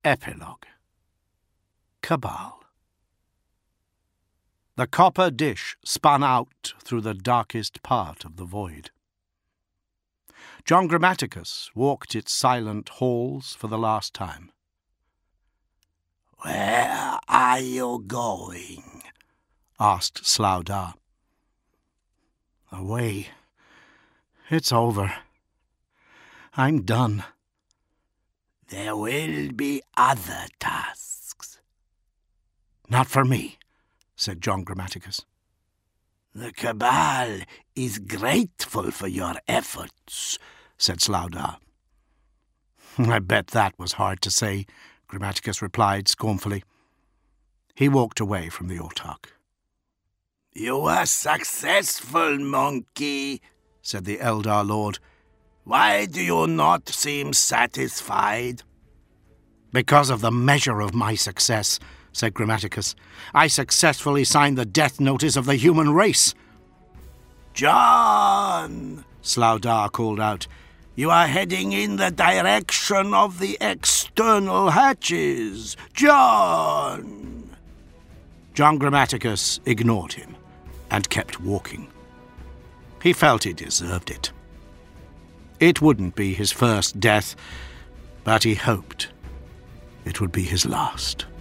Epilogue. Cabal. The copper dish spun out through the darkest part of the void. John Grammaticus walked its silent halls for the last time. "Where are you going?" asked Slough Dar. "Away. It's over. I'm done." "There will be other tasks." "Not for me," said John Grammaticus. "The Cabal is grateful for your efforts," said Slough Dar. "I bet that was hard to say," Grammaticus replied scornfully. He walked away from the autarch. "You were successful, monkey," said the Eldar Lord. "Why do you not seem satisfied?" "Because of the measure of my success," said Grammaticus. "I successfully signed the death notice of the human race." "John," Slough Dar called out, "you are heading in the direction of the external hatches. John!" John Grammaticus ignored him and kept walking. He felt he deserved it. It wouldn't be his first death, but he hoped it would be his last.